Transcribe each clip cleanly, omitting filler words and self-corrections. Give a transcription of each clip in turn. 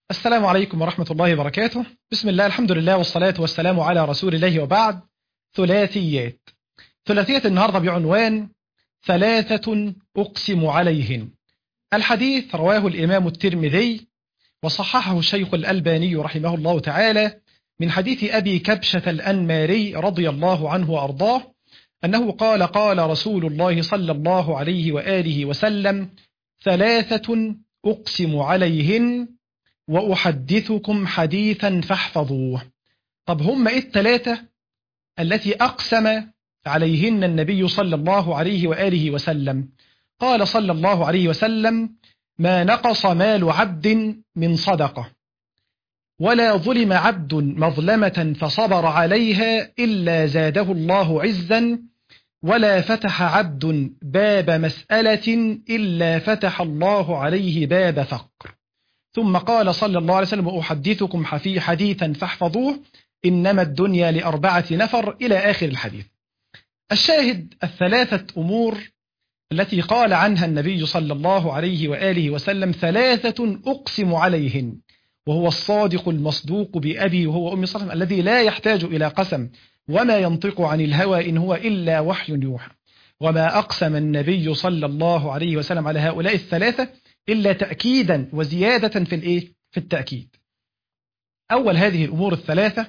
السلام عليكم ورحمة الله وبركاته. بسم الله، الحمد لله، والصلاة والسلام على رسول الله، وبعد. ثلاثيات. ثلاثية النهاردة بعنوان ثلاثة أقسم عليهن. الحديث رواه الإمام الترمذي وصححه الشيخ الألباني رحمه الله تعالى من حديث أبي كبشة الأنماري رضي الله عنه وأرضاه أنه قال: قال رسول الله صلى الله عليه وآله وسلم: ثلاثة أقسم عليهن وأحدثكم حديثا فاحفظوه. طب هم إيه الثلاثة التي أقسم عليهن النبي صلى الله عليه وآله وسلم؟ قال صلى الله عليه وسلم: ما نقص مال عبد من صدقة، ولا ظلم عبد مظلمة فصبر عليها إلا زاده الله عزا، ولا فتح عبد باب مسألة إلا فتح الله عليه باب فقر. ثم قال صلى الله عليه وسلم: وأحدثكم حديثا فاحفظوه، إنما الدنيا لأربعة نفر، إلى آخر الحديث. الشاهد الثلاثة أمور التي قال عنها النبي صلى الله عليه وآله وسلم: ثلاثة أقسم عليهن، وهو الصادق المصدوق بأبي وهو أمي صلى الله عليه وسلم الذي لا يحتاج إلى قسم، وما ينطق عن الهوى إن هو إلا وحي يوحى. وما أقسم النبي صلى الله عليه وسلم على هؤلاء الثلاثة إلا تأكيدا وزيادة في التأكيد. أول هذه الأمور الثلاثة: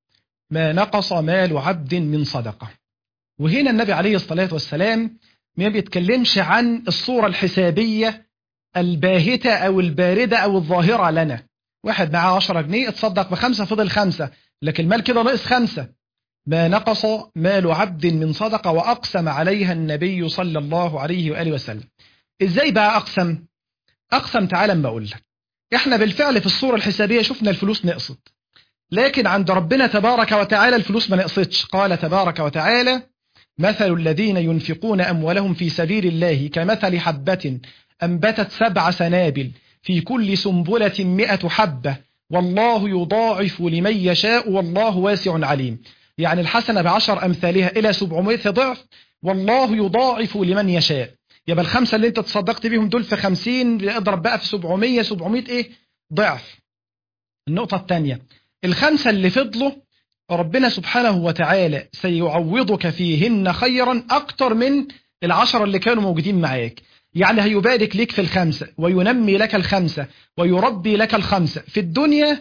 ما نقص مال عبد من صدقة. وهنا النبي عليه الصلاة والسلام ما بيتكلمش عن الصورة الحسابية الباهتة أو الباردة أو الظاهرة لنا. واحد معاه 10 جنيه اتصدق ب5 فضل 5، لكن المال كده ناقص 5. ما نقص مال عبد من صدقة وأقسم عليها النبي صلى الله عليه وآله وسلم. إزاي بقى أقسم؟ تعالى ما أقول لك. إحنا بالفعل في الصورة الحسابية شفنا الفلوس نقصت، لكن عند ربنا تبارك وتعالى الفلوس ما نقصتش. قال تبارك وتعالى: مثل الذين ينفقون أموالهم في سبيل الله كمثل حبة أنبتت 7 سنابل في كل سنبلة 100 حبة والله يضاعف لمن يشاء والله واسع عليم. يعني الحسنة ب10 أمثالها إلى 700 ضعف، والله يضاعف لمن يشاء. يبقى ال5 اللي انت تصدقت بيهم دول في 50، اضرب بقى في 700 ايه ضعف. النقطة الثانية: ال5 اللي فضلوا ربنا سبحانه وتعالى سيعوضك فيهن خيرا أكتر من ال10 اللي كانوا موجودين معاك. يعني هيبارك لك في ال5 وينمي لك ال5 ويربي لك ال5 في الدنيا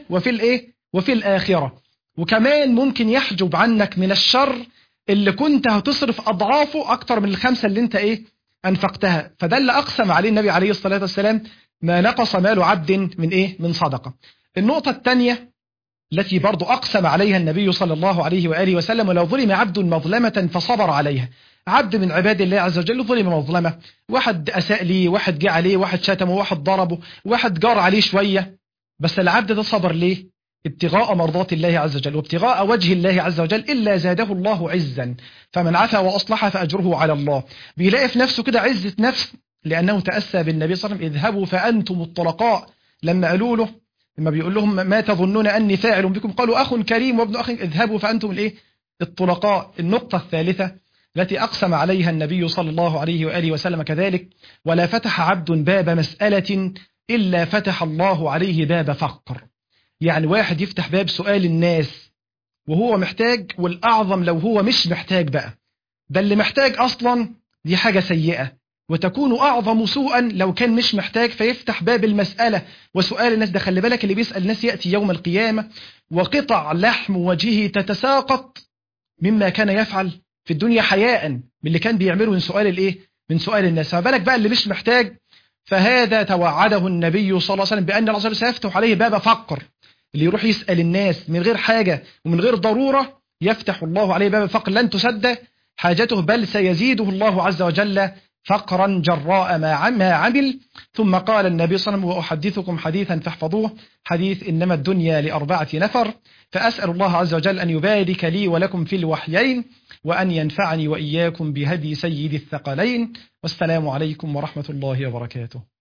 وفي الآخرة. وكمان ممكن يحجب عنك من الشر اللي كنت هتصرف أضعافه أكتر من ال5 اللي انت أنفقتها. فده اللي أقسم عليه النبي عليه الصلاة والسلام: ما نقص مال عبد من صدقة. النقطة الثانية التي برضو أقسم عليها النبي صلى الله عليه وآله وسلم: ولو ظلم عبد مظلمة فصبر عليها. عبد من عباد الله عز وجل ظلم مظلمة، واحد أساء ليه، واحد جه عليه، واحد شتمه، واحد ضربه، واحد جار عليه شوية، بس العبد ده صبر ليه؟ ابتغاء مرضات الله عز وجل وابتغاء وجه الله عز وجل، إلا زاده الله عزا. فمن عفا وأصلح فأجره على الله. بيلاقي في نفسه كده عزة نفس، لأنه تأسى بالنبي صلى الله عليه وسلم: اذهبوا فأنتم الطلقاء. لما قالوا له، لما بيقول لهم: ما تظنون أني فاعل بكم؟ قالوا: أخ كريم وابن أخ، اذهبوا فأنتم الطلقاء. النقطة الثالثة التي أقسم عليها النبي صلى الله عليه وآله وسلم كذلك: ولا فتح عبد باب مسألة إلا فتح الله عليه باب فقر. يعني واحد يفتح باب سؤال الناس وهو محتاج، والأعظم لو هو مش محتاج بقى، ده اللي محتاج أصلا دي حاجة سيئة، وتكون أعظم سوءا لو كان مش محتاج فيفتح باب المسألة وسؤال الناس. ده خلي بالك، اللي بيسأل الناس يأتي يوم القيامة وقطع لحم وجهه تتساقط مما كان يفعل في الدنيا حياء من اللي كان بيعمله من سؤال الناس. فما بالك بقى اللي مش محتاج؟ فهذا توعده النبي صلى الله عليه وسلم بأن الله عز وجل سيفتح عليه باب فقر. اللي يروح يسأل الناس من غير حاجة ومن غير ضرورة يفتح الله عليه باب فقر لن تسد حاجته، بل سيزيده الله عز وجل فقرا جراء ما عمل. ثم قال النبي صلى الله عليه وسلم: وأحدثكم حديثا فاحفظوه، حديث إنما الدنيا لأربعة نفر. فأسأل الله عز وجل أن يبارك لي ولكم في الوحيين، وأن ينفعني وإياكم بهدي سيد الثقلين. والسلام عليكم ورحمة الله وبركاته.